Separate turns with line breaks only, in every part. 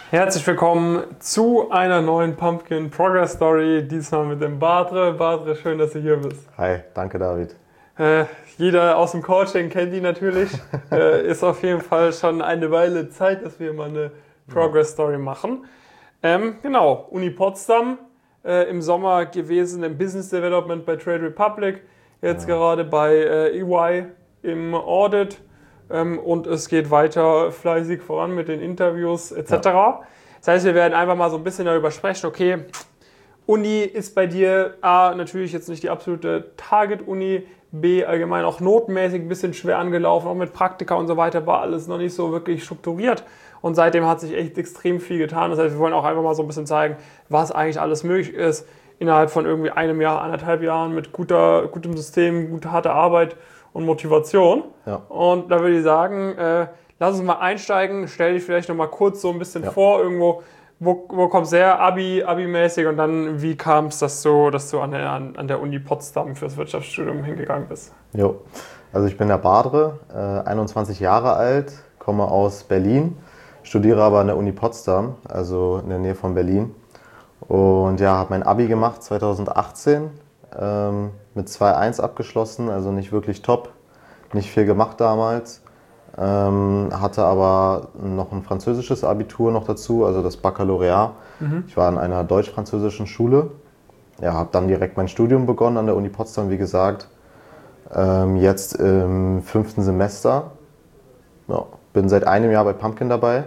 Herzlich willkommen zu einer neuen Pumpkin Progress Story, diesmal mit dem Badre. Badre, schön, dass du hier bist.
Hi, danke David.
Jeder aus dem Coaching kennt ihn natürlich. Ist auf jeden Fall schon eine Weile Zeit, dass wir mal eine Progress Story machen. Genau, Uni Potsdam, im Sommer gewesen im Business Development bei Trade Republic, jetzt gerade bei EY im Audit. Und es geht weiter fleißig voran mit den Interviews etc. Ja. Das heißt, wir werden einfach mal so ein bisschen darüber sprechen, okay, Uni ist bei dir A, natürlich jetzt nicht die absolute Target-Uni, B, allgemein auch notenmäßig ein bisschen schwer angelaufen, auch mit Praktika und so weiter, war alles noch nicht so wirklich strukturiert. Und seitdem hat sich echt extrem viel getan. Das heißt, wir wollen auch einfach mal so ein bisschen zeigen, was eigentlich alles möglich ist, innerhalb von irgendwie einem Jahr, 1,5 Jahren mit gutem System, guter, harter Arbeit und Motivation. Ja. Und da würde ich sagen, lass uns mal einsteigen. Stell dich vielleicht noch mal kurz so ein bisschen vor, irgendwo, wo kommst du her, Abi-mäßig, und dann, wie kam es, dass du an der Uni Potsdam fürs Wirtschaftsstudium hingegangen bist?
Jo, also ich bin der Badre, 21 Jahre alt, komme aus Berlin, studiere aber an der Uni Potsdam, also in der Nähe von Berlin. Und ja, habe mein Abi gemacht 2018, mit 2,1 abgeschlossen, also nicht wirklich top, nicht viel gemacht damals. Hatte aber noch ein französisches Abitur noch dazu, also das Baccalaureat. Ich war in einer deutsch-französischen Schule. Ja, habe dann direkt mein Studium begonnen an der Uni Potsdam, wie gesagt. Jetzt im 5. Semester. Ja, bin seit einem Jahr bei Pumpkin dabei.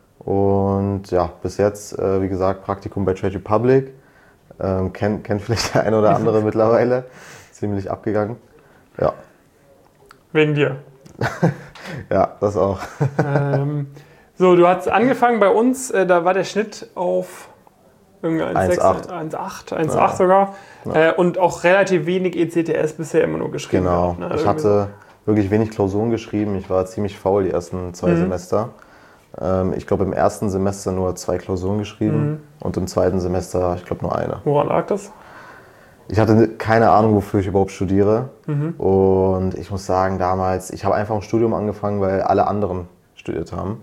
Und ja, bis jetzt, wie gesagt, Praktikum bei Trade Republic. Kennt vielleicht der eine oder andere mittlerweile. Ziemlich abgegangen. Ja.
Wegen dir.
Ja, das auch.
So, du hast angefangen bei uns, da war der Schnitt auf 1,8 sogar. Ja. Und auch relativ wenig ECTS bisher immer nur geschrieben.
Genau,
ne?
Ich hatte wirklich wenig Klausuren geschrieben. Ich war ziemlich faul die ersten 2 Semester. Ich glaube im ersten Semester nur 2 Klausuren geschrieben und im zweiten Semester, ich glaube, nur eine.
Woran lag das?
Ich hatte keine Ahnung, wofür ich überhaupt studiere. Und ich muss sagen, damals, ich habe einfach ein Studium angefangen, weil alle anderen studiert haben.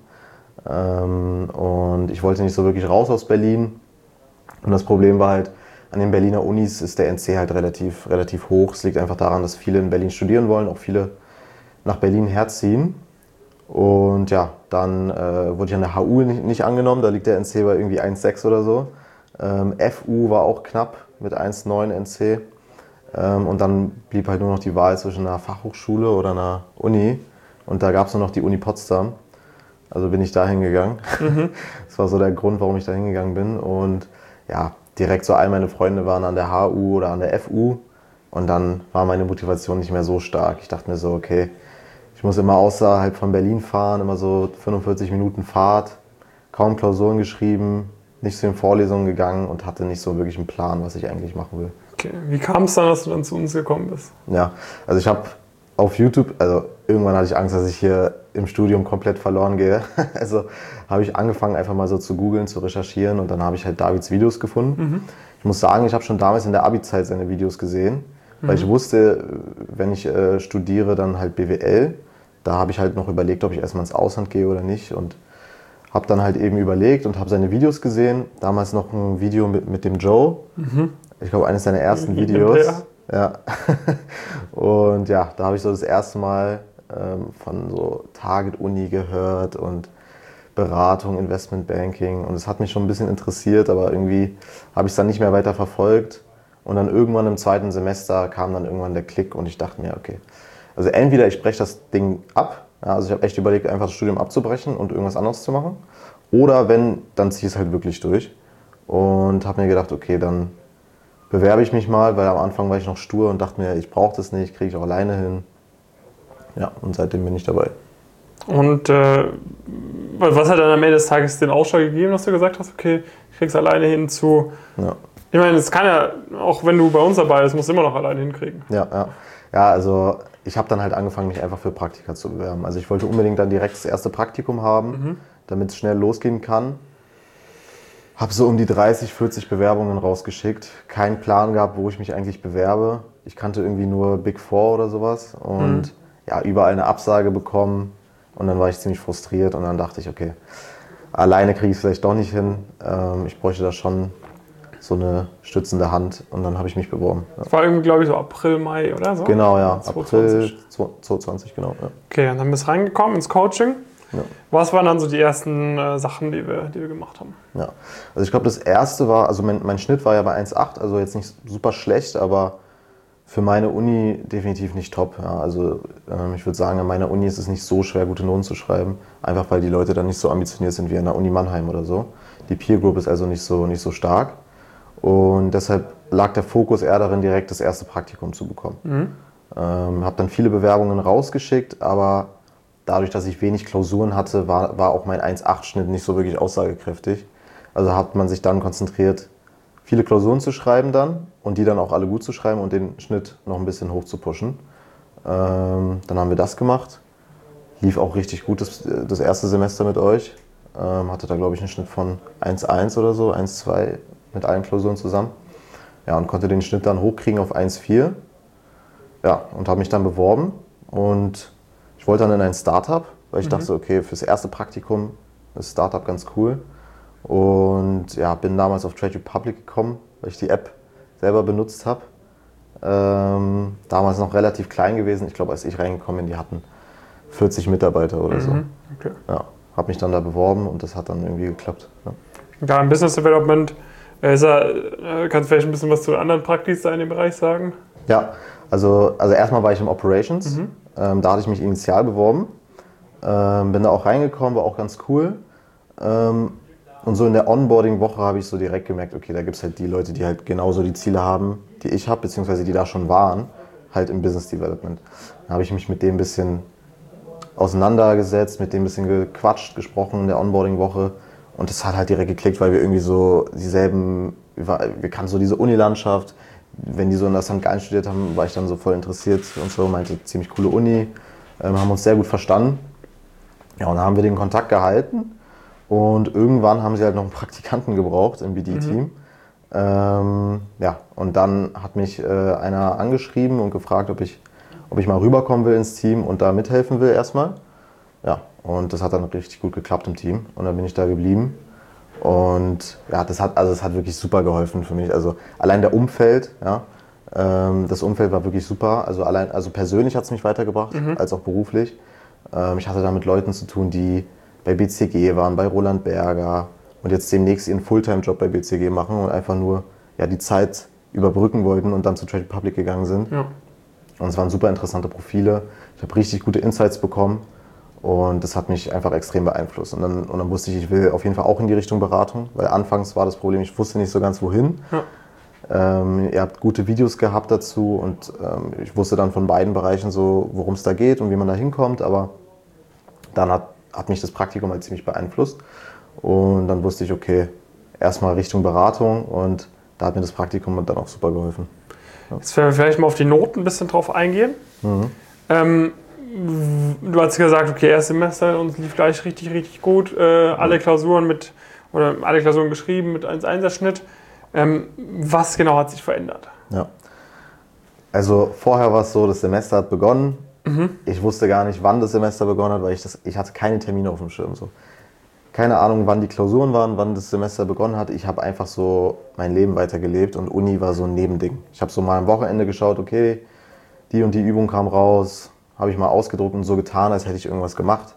Und ich wollte nicht so wirklich raus aus Berlin. Und das Problem war halt, an den Berliner Unis ist der NC halt relativ hoch. Es liegt einfach daran, dass viele in Berlin studieren wollen, auch viele nach Berlin herziehen. Und ja, dann wurde ich an der HU nicht angenommen, da liegt der NC bei irgendwie 1,6 oder so. FU war auch knapp mit 1,9 NC. Und dann blieb halt nur noch die Wahl zwischen einer Fachhochschule oder einer Uni. Und da gab es nur noch die Uni Potsdam. Also bin ich da hingegangen. Das war so der Grund, warum ich da hingegangen bin. Und ja, direkt so all meine Freunde waren an der HU oder an der FU. Und dann war meine Motivation nicht mehr so stark. Ich dachte mir so, okay, ich muss immer außerhalb von Berlin fahren, immer so 45 Minuten Fahrt, kaum Klausuren geschrieben, nicht zu den Vorlesungen gegangen und hatte nicht so wirklich einen Plan, was ich eigentlich machen will.
Okay, wie kam es dann, dass du dann zu uns gekommen bist?
Ja, also ich habe auf YouTube, also irgendwann hatte ich Angst, dass ich hier im Studium komplett verloren gehe. Also habe ich angefangen, einfach mal so zu googeln, zu recherchieren, und dann habe ich halt Davids Videos gefunden. Ich muss sagen, ich habe schon damals in der Abi-Zeit seine Videos gesehen, weil ich wusste, wenn ich studiere, dann halt BWL. Da habe ich halt noch überlegt, ob ich erstmal ins Ausland gehe oder nicht, und habe dann halt eben überlegt und habe seine Videos gesehen. Damals noch ein Video mit dem Joe. Ich glaube, eines seiner ersten Videos. Ja. Und ja, da habe ich so das erste Mal von so Target-Uni gehört und Beratung, Investmentbanking. Und es hat mich schon ein bisschen interessiert, aber irgendwie habe ich es dann nicht mehr weiter verfolgt. Und dann irgendwann im 2. Semester kam dann irgendwann der Klick und ich dachte mir, okay, also entweder ich breche das Ding ab, ja, also ich habe echt überlegt, einfach das Studium abzubrechen und irgendwas anderes zu machen. Oder wenn, dann ziehe ich es halt wirklich durch. Und habe mir gedacht, okay, dann bewerbe ich mich mal, weil am Anfang war ich noch stur und dachte mir, ich brauche das nicht, kriege ich auch alleine hin. Ja, und seitdem bin ich dabei.
Und was hat dann am Ende des Tages den Ausschlag gegeben, dass du gesagt hast, okay, ich krieg's alleine hin zu... Ja. Ich meine, es kann ja, auch wenn du bei uns dabei bist, musst du immer noch alleine hinkriegen.
Ja, also ich habe dann halt angefangen, mich einfach für Praktika zu bewerben. Also ich wollte unbedingt dann direkt das erste Praktikum haben, damit es schnell losgehen kann. Habe so um die 30, 40 Bewerbungen rausgeschickt. Keinen Plan gehabt, wo ich mich eigentlich bewerbe. Ich kannte irgendwie nur Big Four oder sowas. Und ja, überall eine Absage bekommen. Und dann war ich ziemlich frustriert und dann dachte ich, okay, alleine kriege ich es vielleicht doch nicht hin. Ich bräuchte da schon so eine stützende Hand und dann habe ich mich beworben. Ja.
Das war irgendwie, glaube ich, so April, Mai oder so?
Genau, ja.
2020.
April 2020, genau. Ja.
Okay, und dann bist du reingekommen ins Coaching.
Ja.
Was waren dann so die ersten Sachen, die wir gemacht haben?
Ja, also ich glaube, das erste war, also mein Schnitt war ja bei 1,8, also jetzt nicht super schlecht, aber für meine Uni definitiv nicht top. Ja, also ich würde sagen, an meiner Uni ist es nicht so schwer, gute Noten zu schreiben, einfach weil die Leute dann nicht so ambitioniert sind wie an der Uni Mannheim oder so. Die Peer Group ist also nicht so stark und deshalb lag der Fokus eher darin, direkt das erste Praktikum zu bekommen. Habe dann viele Bewerbungen rausgeschickt, aber dadurch, dass ich wenig Klausuren hatte, war auch mein 1,8-Schnitt nicht so wirklich aussagekräftig. Also hat man sich dann konzentriert, viele Klausuren zu schreiben dann und die dann auch alle gut zu schreiben und den Schnitt noch ein bisschen hoch zu pushen. Dann haben wir das gemacht. Lief auch richtig gut das erste Semester mit euch. Hatte da, glaube ich, einen Schnitt von 1,1 oder so, 1,2 mit allen Klausuren zusammen. Ja, und konnte den Schnitt dann hochkriegen auf 1,4. Ja, und habe mich dann beworben und ich wollte dann in ein Startup, weil ich dachte, okay, fürs erste Praktikum ist Startup ganz cool. Und ja, bin damals auf Trade Republic gekommen, weil ich die App selber benutzt habe. Damals noch relativ klein gewesen. Ich glaube, als ich reingekommen bin, die hatten 40 Mitarbeiter oder so.
Okay.
Ja, habe mich dann da beworben und das hat dann irgendwie geklappt. Ja.
Ja, im Business Development, kannst du vielleicht ein bisschen was zu anderen Praktis da in dem Bereich sagen?
Ja, also erstmal war ich im Operations. Da hatte ich mich initial beworben. Bin da auch reingekommen, war auch ganz cool. Und so in der Onboarding-Woche habe ich so direkt gemerkt, okay, da gibt es halt die Leute, die halt genauso die Ziele haben, die ich habe, beziehungsweise die da schon waren, halt im Business Development. Da habe ich mich mit dem ein bisschen auseinandergesetzt, mit dem ein bisschen gequatscht, gesprochen in der Onboarding-Woche. Und das hat halt direkt geklickt, weil wir irgendwie so dieselben, wir kannten so diese Unilandschaft. Wenn die so in der St. Gallen studiert haben, war ich dann so voll interessiert und so, meinte, ziemlich coole Uni, haben uns sehr gut verstanden. Ja, und dann haben wir den Kontakt gehalten und irgendwann haben sie halt noch einen Praktikanten gebraucht im BD-Team. Ja, und dann hat mich einer angeschrieben und gefragt, ob ich mal rüberkommen will ins Team und da mithelfen will erstmal. Ja, und das hat dann richtig gut geklappt im Team und dann bin ich da geblieben. Und ja, das hat wirklich super geholfen für mich. Also allein der Umfeld, ja, das Umfeld war wirklich super. Also persönlich hat es mich weitergebracht, als auch beruflich. Ich hatte da mit Leuten zu tun, die bei BCG waren, bei Roland Berger und jetzt demnächst ihren Fulltime-Job bei BCG machen und einfach nur die Zeit überbrücken wollten und dann zu Trade Republic gegangen sind. Ja. Und es waren super interessante Profile. Ich habe richtig gute Insights bekommen. Und das hat mich einfach extrem beeinflusst. Und dann wusste ich will auf jeden Fall auch in die Richtung Beratung, weil anfangs war das Problem, ich wusste nicht so ganz wohin. Ja. Ihr habt gute Videos gehabt dazu und ich wusste dann von beiden Bereichen so, worum es da geht und wie man da hinkommt. Aber dann hat mich das Praktikum halt ziemlich beeinflusst. Und dann wusste ich, okay, erstmal Richtung Beratung und da hat mir das Praktikum dann auch super geholfen. Ja.
Jetzt werden wir vielleicht mal auf die Noten ein bisschen drauf eingehen. Du hast gesagt, okay, erstes Semester und es lief gleich richtig gut. Alle Klausuren geschrieben mit 1,1er Schnitt. Was genau hat sich verändert?
Ja. Also vorher war es so, das Semester hat begonnen. Ich wusste gar nicht, wann das Semester begonnen hat, weil ich hatte keine Termine auf dem Schirm. So. Keine Ahnung, wann die Klausuren waren, wann das Semester begonnen hat. Ich habe einfach so mein Leben weitergelebt und Uni war so ein Nebending. Ich habe so mal am Wochenende geschaut, okay, die und die Übung kam raus. Habe ich mal ausgedruckt und so getan, als hätte ich irgendwas gemacht.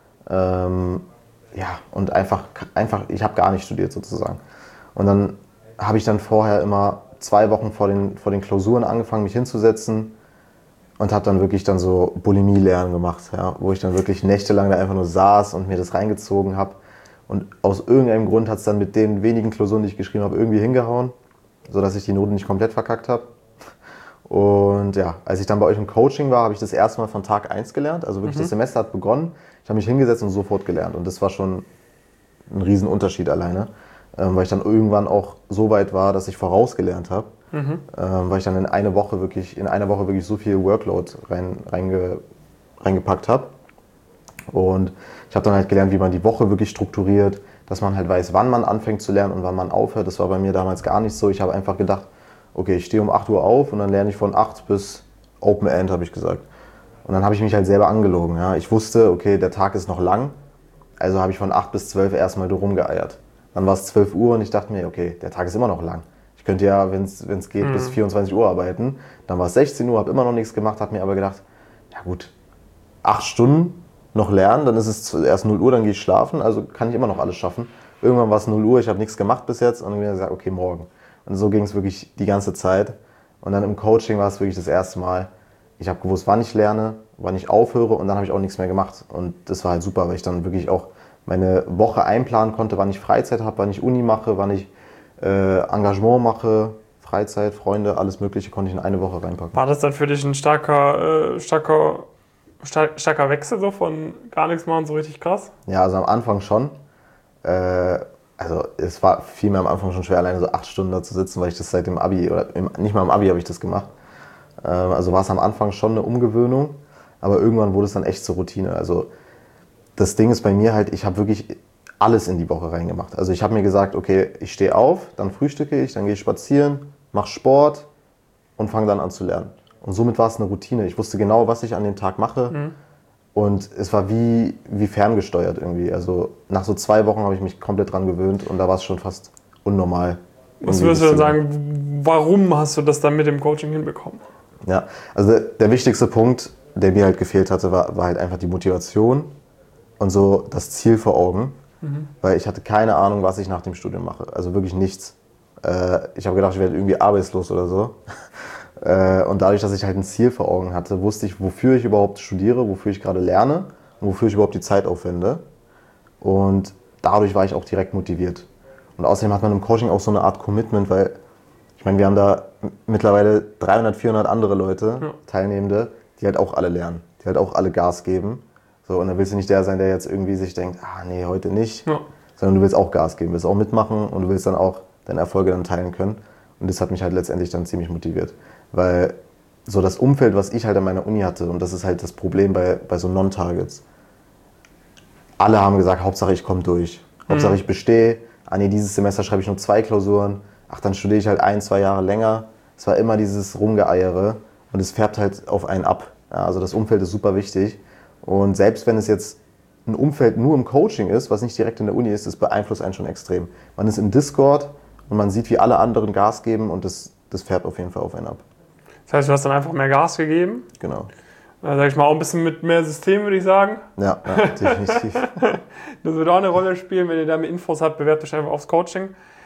Und einfach, ich habe gar nicht studiert sozusagen. Und dann habe ich dann vorher immer 2 Wochen vor den Klausuren angefangen, mich hinzusetzen und habe dann wirklich dann so Bulimie-Lernen gemacht, ja, wo ich dann wirklich nächtelang da einfach nur saß und mir das reingezogen habe. Und aus irgendeinem Grund hat es dann mit den wenigen Klausuren, die ich geschrieben habe, irgendwie hingehauen, sodass ich die Noten nicht komplett verkackt habe. Und ja, als ich dann bei euch im Coaching war, habe ich das erste Mal von Tag 1 gelernt. Also wirklich, das Semester hat begonnen. Ich habe mich hingesetzt und sofort gelernt. Und das war schon ein Riesenunterschied alleine. Weil ich dann irgendwann auch so weit war, dass ich vorausgelernt habe. Weil ich dann in einer Woche wirklich so viel Workload reingepackt habe. Und ich habe dann halt gelernt, wie man die Woche wirklich strukturiert, dass man halt weiß, wann man anfängt zu lernen und wann man aufhört. Das war bei mir damals gar nicht so. Ich habe einfach gedacht, okay, ich stehe um 8 Uhr auf und dann lerne ich von 8 bis Open End, habe ich gesagt. Und dann habe ich mich halt selber angelogen. Ja. Ich wusste, okay, der Tag ist noch lang, Also habe ich von 8 bis 12 erstmal rumgeeiert. Dann war es 12 Uhr und ich dachte mir, okay, der Tag ist immer noch lang. Ich könnte ja, wenn es geht, bis 24 Uhr arbeiten. Dann war es 16 Uhr, habe immer noch nichts gemacht, habe mir aber gedacht, ja gut, 8 Stunden noch lernen, dann ist es erst 0 Uhr, dann gehe ich schlafen, also kann ich immer noch alles schaffen. Irgendwann war es 0 Uhr, ich habe nichts gemacht bis jetzt und dann habe ich gesagt, okay, morgen. Und so ging es wirklich die ganze Zeit. Und dann im Coaching war es wirklich das erste Mal, ich habe gewusst, wann ich lerne, wann ich aufhöre und dann habe ich auch nichts mehr gemacht. Und das war halt super, weil ich dann wirklich auch meine Woche einplanen konnte, wann ich Freizeit habe, wann ich Uni mache, wann ich Engagement mache, Freizeit, Freunde, alles Mögliche konnte ich in eine Woche reinpacken.
War das dann für dich ein starker Wechsel so von gar nichts machen, so richtig krass?
Ja, also am Anfang schon. Also es fiel mir am Anfang schon schwer, alleine so 8 Stunden da zu sitzen, weil ich das seit dem Abi, oder nicht mal im Abi habe ich das gemacht. Also war es am Anfang schon eine Umgewöhnung, aber irgendwann wurde es dann echt zur Routine. Also das Ding ist bei mir halt, ich habe wirklich alles in die Woche reingemacht. Also ich habe mir gesagt, okay, ich stehe auf, dann frühstücke ich, dann gehe ich spazieren, mache Sport und fange dann an zu lernen. Und somit war es eine Routine. Ich wusste genau, was ich an dem Tag mache. Und es war wie ferngesteuert irgendwie. Also nach so 2 Wochen habe ich mich komplett dran gewöhnt und da war es schon fast unnormal.
Was würdest du dann sagen, warum hast du das dann mit dem Coaching hinbekommen?
Ja, also der wichtigste Punkt, der mir halt gefehlt hatte, war halt einfach die Motivation und so das Ziel vor Augen. Weil ich hatte keine Ahnung, was ich nach dem Studium mache. Also wirklich nichts. Ich habe gedacht, ich werde irgendwie arbeitslos oder so. Und dadurch, dass ich halt ein Ziel vor Augen hatte, wusste ich, wofür ich überhaupt studiere, wofür ich gerade lerne und wofür ich überhaupt die Zeit aufwende. Und dadurch war ich auch direkt motiviert. Und außerdem hat man im Coaching auch so eine Art Commitment, weil ich meine, wir haben da mittlerweile 300, 400 andere Leute, Teilnehmende, die halt auch alle lernen, die halt auch alle Gas geben. So, und dann willst du nicht der sein, der jetzt irgendwie sich denkt, nee, heute nicht, sondern du willst auch Gas geben, willst auch mitmachen und du willst dann auch deine Erfolge dann teilen können. Und das hat mich halt letztendlich dann ziemlich motiviert. Weil so das Umfeld, was ich halt an meiner Uni hatte, und das ist halt das Problem bei so Non-Targets, alle haben gesagt, Hauptsache ich komme durch, Hauptsache ich bestehe, dieses Semester schreibe ich nur 2 Klausuren, dann studiere ich halt 1, 2 Jahre länger. Es war immer dieses Rumgeeiere und es färbt halt auf einen ab. Ja, also das Umfeld ist super wichtig und selbst wenn es jetzt ein Umfeld nur im Coaching ist, was nicht direkt in der Uni ist, das beeinflusst einen schon extrem. Man ist im Discord und man sieht, wie alle anderen Gas geben und das färbt auf jeden Fall auf einen ab.
Das heißt, du hast dann einfach mehr Gas gegeben?
Genau.
Sag ich mal, auch ein bisschen mit mehr System, würde ich sagen.
Ja, definitiv.
Das wird auch eine Rolle spielen. Wenn ihr da mehr Infos habt, bewerbt euch einfach aufs Coaching.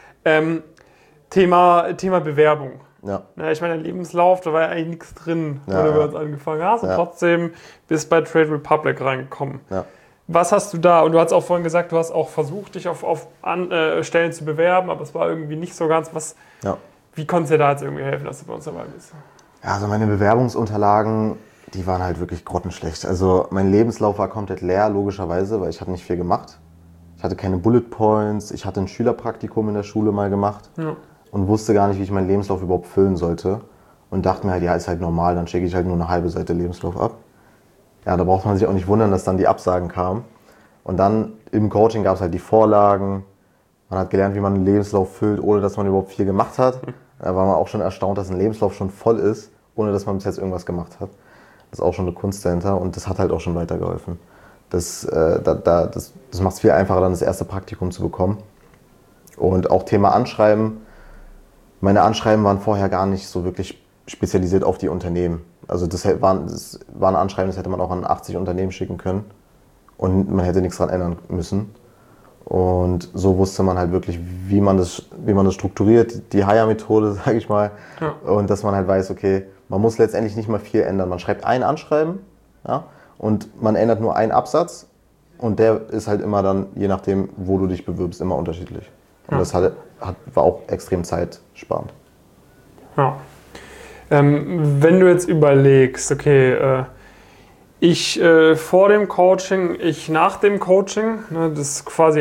Thema Bewerbung.
Ja.
Ich meine, der Lebenslauf, da war ja eigentlich nichts drin, wo du uns angefangen hast. Und trotzdem bist bei Trade Republic reingekommen. Ja. Was hast du da? Und du hast auch vorhin gesagt, du hast auch versucht, dich auf Stellen zu bewerben, aber es war irgendwie nicht so ganz. Wie konntest du dir da jetzt irgendwie helfen, dass du bei uns dabei bist?
Ja, also meine Bewerbungsunterlagen, die waren halt wirklich grottenschlecht. Also mein Lebenslauf war komplett leer, logischerweise, weil ich habe nicht viel gemacht. Ich hatte keine Bullet Points, ich hatte ein Schülerpraktikum in der Schule mal gemacht und wusste gar nicht, wie ich meinen Lebenslauf überhaupt füllen sollte. Und dachte mir halt, ja, ist halt normal, dann schicke ich halt nur eine halbe Seite Lebenslauf ab. Ja, da braucht man sich auch nicht wundern, dass dann die Absagen kamen. Und dann im Coaching gab es halt die Vorlagen. Man hat gelernt, wie man einen Lebenslauf füllt, ohne dass man überhaupt viel gemacht hat. Da war man auch schon erstaunt, dass ein Lebenslauf schon voll ist, ohne dass man bis jetzt irgendwas gemacht hat. Das ist auch schon eine Kunst dahinter und das hat halt auch schon weitergeholfen. Das macht es viel einfacher, dann das erste Praktikum zu bekommen. Und auch Thema Anschreiben. Meine Anschreiben waren vorher gar nicht so wirklich spezialisiert auf die Unternehmen. Also das war ein Anschreiben, das hätte man auch an 80 Unternehmen schicken können und man hätte nichts daran ändern müssen. Und so wusste man halt wirklich, wie man das strukturiert, die Hire-Methode, sage ich mal. Ja. Und dass man halt weiß, okay, man muss letztendlich nicht mal viel ändern. Man schreibt ein Anschreiben, und man ändert nur einen Absatz und der ist halt immer dann, je nachdem, wo du dich bewirbst, immer unterschiedlich. Und das war auch extrem zeitsparend.
Ja. Wenn du jetzt überlegst, okay, ich vor dem Coaching, ich nach dem Coaching, ne, das ist quasi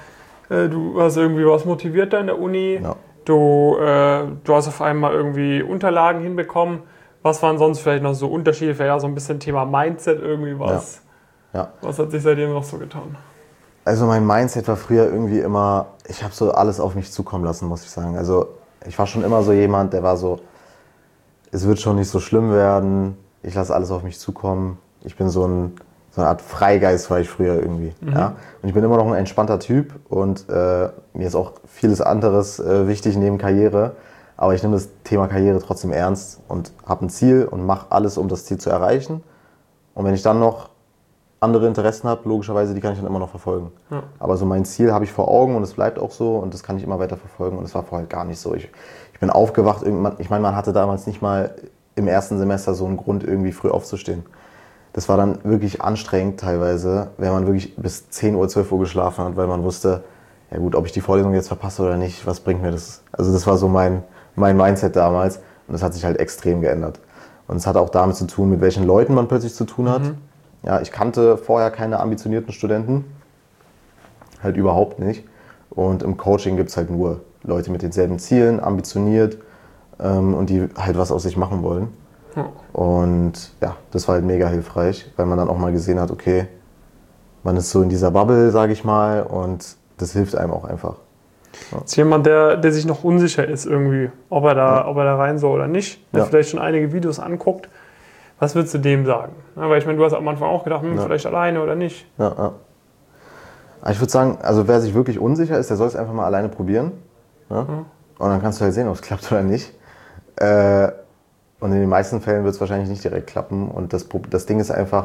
du hast irgendwie was motiviert da in der Uni, du hast auf einmal irgendwie Unterlagen hinbekommen. Was waren sonst vielleicht noch so Unterschiede, vielleicht auch so ein bisschen Thema Mindset irgendwie was? Ja. Was hat sich seitdem noch so getan?
Also mein Mindset war früher irgendwie immer, ich habe so alles auf mich zukommen lassen, muss ich sagen. Also ich war schon immer so jemand, der war so, es wird schon nicht so schlimm werden, ich lasse alles auf mich zukommen. Ich bin so ein so eine Art Freigeist war ich früher irgendwie. Ja? Und ich bin immer noch ein entspannter Typ und mir ist auch vieles anderes wichtig neben Karriere. Aber ich nehme das Thema Karriere trotzdem ernst und habe ein Ziel und mache alles, um das Ziel zu erreichen. Und wenn ich dann noch andere Interessen habe, logischerweise, die kann ich dann immer noch verfolgen. Ja. Aber so mein Ziel habe ich vor Augen und es bleibt auch so und das kann ich immer weiter verfolgen. Und es war vorher gar nicht so. Ich bin aufgewacht, irgendwann, ich meine, man hatte damals nicht mal im ersten Semester so einen Grund, irgendwie früh aufzustehen. Das war dann wirklich anstrengend teilweise, wenn man wirklich bis 10 Uhr, 12 Uhr geschlafen hat, weil man wusste, ja gut, ob ich die Vorlesung jetzt verpasse oder nicht, was bringt mir das? Also das war so mein Mindset damals und das hat sich halt extrem geändert. Und es hat auch damit zu tun, mit welchen Leuten man plötzlich zu tun hat. Ja, ich kannte vorher keine ambitionierten Studenten, halt überhaupt nicht. Und im Coaching gibt es halt nur Leute mit denselben Zielen, ambitioniert und die halt was aus sich machen wollen. Und ja, das war halt mega hilfreich, weil man dann auch mal gesehen hat, okay, man ist so in dieser Bubble, sage ich mal, und das hilft einem auch einfach.
Ja. Ist jemand, der sich noch unsicher ist irgendwie, ob er da rein soll oder nicht, der vielleicht schon einige Videos anguckt, was würdest du dem sagen? Ja, weil ich meine, du hast am Anfang auch gedacht, vielleicht alleine oder nicht.
Ja. Ich würde sagen, also wer sich wirklich unsicher ist, der soll es einfach mal alleine probieren. Ja? Und dann kannst du halt sehen, ob es klappt oder nicht. Und in den meisten Fällen wird es wahrscheinlich nicht direkt klappen. Und das Ding ist einfach,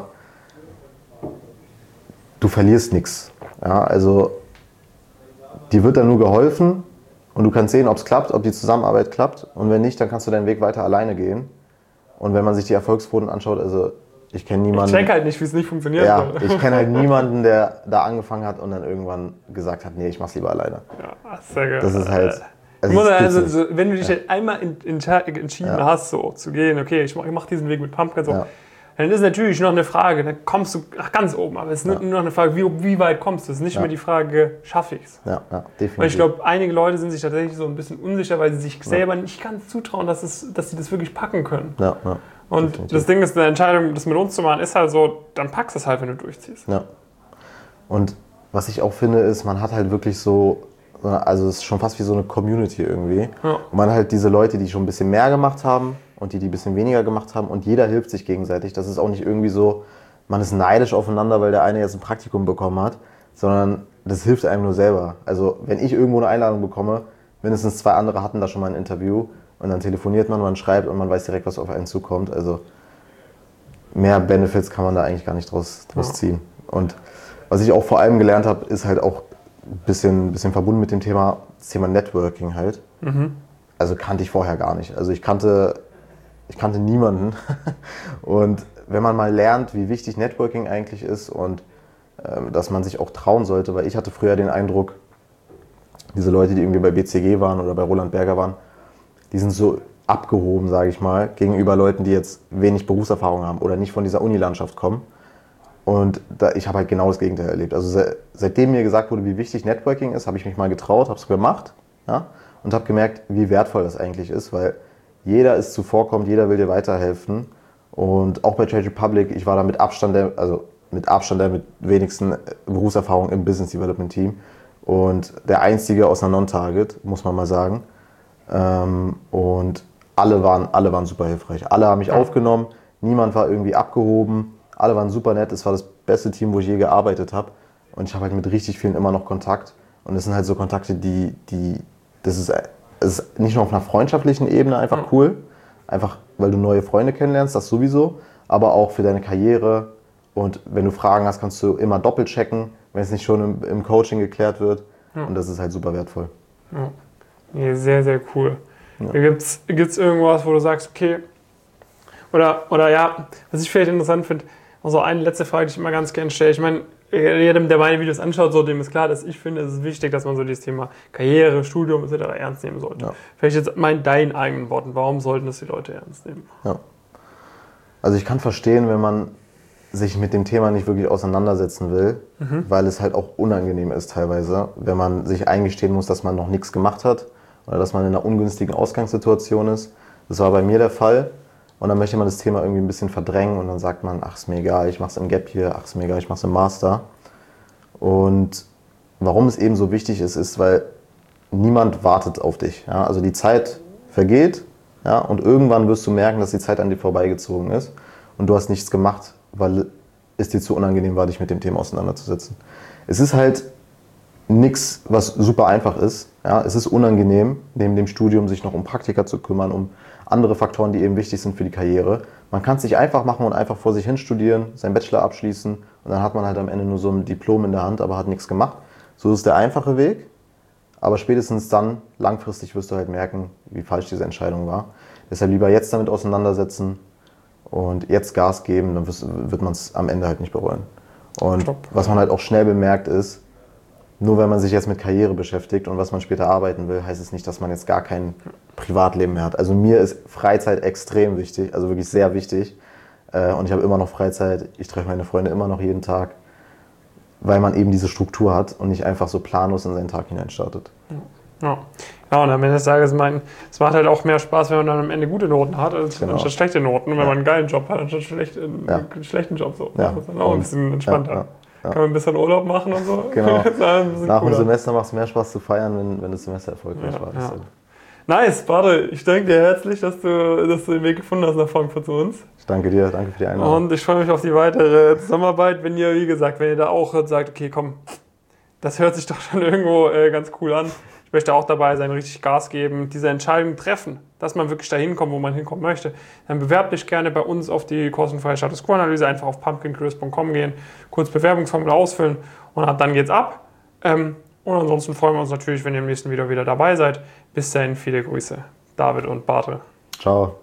du verlierst nichts. Ja, also dir wird dann nur geholfen und du kannst sehen, ob es klappt, ob die Zusammenarbeit klappt. Und wenn nicht, dann kannst du deinen Weg weiter alleine gehen. Und wenn man sich die Erfolgsquoten anschaut, also ich kenne niemanden...
Ich check halt nicht, wie es nicht funktioniert.
Ja, ich kenne halt niemanden, der da angefangen hat und dann irgendwann gesagt hat, nee, ich mach's lieber alleine.
Ja, sehr geil.
Das ist halt...
wenn du dich halt einmal entschieden hast, so zu gehen, okay, ich mach diesen Weg mit Pumpkin, so, dann ist natürlich noch eine Frage, dann kommst du nach ganz oben, aber es ist nur noch eine Frage, wie weit kommst du? Es ist nicht mehr die Frage, schaffe ich es?
Ja, definitiv.
Weil ich glaube, einige Leute sind sich tatsächlich so ein bisschen unsicher, weil sie sich selber nicht ganz zutrauen, dass sie das wirklich packen können.
Ja,
und
definitiv.
Das Ding ist, eine Entscheidung, das mit uns zu machen, ist halt so, dann packst du es halt, wenn du durchziehst.
Ja. Und was ich auch finde, ist, man hat halt wirklich so, also es ist schon fast wie so eine Community irgendwie. Ja. Und man hat halt diese Leute, die schon ein bisschen mehr gemacht haben und die ein bisschen weniger gemacht haben und jeder hilft sich gegenseitig. Das ist auch nicht irgendwie so, man ist neidisch aufeinander, weil der eine jetzt ein Praktikum bekommen hat, sondern das hilft einem nur selber. Also wenn ich irgendwo eine Einladung bekomme, mindestens 2 andere hatten da schon mal ein Interview und dann telefoniert man schreibt und man weiß direkt, was auf einen zukommt. Also mehr Benefits kann man da eigentlich gar nicht draus ziehen. Und was ich auch vor allem gelernt habe, ist halt auch ein bisschen verbunden mit dem Thema, das Thema Networking halt. Also kannte ich vorher gar nicht. Also ich kannte niemanden. Und wenn man mal lernt, wie wichtig Networking eigentlich ist und dass man sich auch trauen sollte, weil ich hatte früher den Eindruck, diese Leute, die irgendwie bei BCG waren oder bei Roland Berger waren, die sind so abgehoben, sage ich mal, gegenüber Leuten, die jetzt wenig Berufserfahrung haben oder nicht von dieser Unilandschaft kommen. Und ich habe halt genau das Gegenteil erlebt. Also seitdem mir gesagt wurde, wie wichtig Networking ist, habe ich mich mal getraut, habe es gemacht, ja, und habe gemerkt, wie wertvoll das eigentlich ist, weil jeder ist zuvorkommend, jeder will dir weiterhelfen. Und auch bei Trade Republic, ich war da mit Abstand der mit wenigsten Berufserfahrung im Business Development Team und der einzige aus einer Non-Target, muss man mal sagen. Und alle waren super hilfreich. Alle haben mich aufgenommen, niemand war irgendwie abgehoben. Alle waren super nett, es war das beste Team, wo ich je gearbeitet habe. Und ich habe halt mit richtig vielen immer noch Kontakt. Und es sind halt so Kontakte, das ist nicht nur auf einer freundschaftlichen Ebene einfach cool, einfach weil du neue Freunde kennenlernst, das sowieso, aber auch für deine Karriere. Und wenn du Fragen hast, kannst du immer doppelt checken, wenn es nicht schon im Coaching geklärt wird. Und das ist halt super wertvoll.
Ja. Nee, sehr, sehr cool. Ja. Gibt's irgendwas, wo du sagst, okay, oder ja, was ich vielleicht interessant finde, also eine letzte Frage, die ich immer ganz gerne stelle. Ich meine, jedem, der meine Videos anschaut, so, dem ist klar, dass ich finde, es ist wichtig, dass man so dieses Thema Karriere, Studium etc. ernst nehmen sollte. Ja. Vielleicht jetzt mal in deinen eigenen Worten, warum sollten das die Leute ernst nehmen?
Ja. Also ich kann verstehen, wenn man sich mit dem Thema nicht wirklich auseinandersetzen will, weil es halt auch unangenehm ist teilweise, wenn man sich eingestehen muss, dass man noch nichts gemacht hat oder dass man in einer ungünstigen Ausgangssituation ist. Das war bei mir der Fall. Und dann möchte man das Thema irgendwie ein bisschen verdrängen und dann sagt man, ach, ist mir egal, ich mach's im Gap hier, ach, ist mir egal, ich mach's im Master. Und warum es eben so wichtig ist, ist, weil niemand wartet auf dich. Ja? Also die Zeit vergeht, ja? Und irgendwann wirst du merken, dass die Zeit an dir vorbeigezogen ist und du hast nichts gemacht, weil es dir zu unangenehm war, dich mit dem Thema auseinanderzusetzen. Es ist halt nichts, was super einfach ist. Ja, es ist unangenehm, neben dem Studium sich noch um Praktika zu kümmern, um andere Faktoren, die eben wichtig sind für die Karriere. Man kann es sich einfach machen und einfach vor sich hin studieren, seinen Bachelor abschließen und dann hat man halt am Ende nur so ein Diplom in der Hand, aber hat nichts gemacht. So ist der einfache Weg, aber spätestens dann, langfristig wirst du halt merken, wie falsch diese Entscheidung war. Deshalb lieber jetzt damit auseinandersetzen und jetzt Gas geben, dann wird man es am Ende halt nicht bereuen. Und was man halt auch schnell bemerkt ist, nur wenn man sich jetzt mit Karriere beschäftigt und was man später arbeiten will, heißt es nicht, dass man jetzt gar kein Privatleben mehr hat. Also mir ist Freizeit extrem wichtig, also wirklich sehr wichtig. Und ich habe immer noch Freizeit, ich treffe meine Freunde immer noch jeden Tag, weil man eben diese Struktur hat und nicht einfach so planlos in seinen Tag hineinstartet.
Ja. Ja, und am Ende des Tages, es macht halt auch mehr Spaß, wenn man dann am Ende gute Noten hat, anstatt schlechte Noten. Und wenn man einen geilen Job hat, anstatt einen schlechten Job. So.
Ja.
Das ist dann auch ein bisschen entspannter. Kann man ein bisschen Urlaub machen und so.
Genau. Nach dem
cooler.
Semester macht es mehr Spaß zu feiern, wenn das Semester erfolgreich war.
Ja. Nice, Bade, ich danke dir herzlich, dass du den Weg gefunden hast nach Frankfurt zu uns.
Ich danke dir, danke für die Einladung.
Und ich freue mich auf die weitere Zusammenarbeit, wenn ihr da auch sagt, okay, komm, das hört sich doch schon irgendwo ganz cool an. Ich möchte auch dabei sein, richtig Gas geben, diese Entscheidung treffen, dass man wirklich dahin kommt, wo man hinkommen möchte. Dann bewerbt dich gerne bei uns auf die kostenfreie Status Quo-Analyse, einfach auf pumpkincurious.com gehen, kurz Bewerbungsformular ausfüllen und dann geht's ab. Und ansonsten freuen wir uns natürlich, wenn ihr im nächsten Video wieder dabei seid. Bis dahin, viele Grüße. David und Bartel.
Ciao.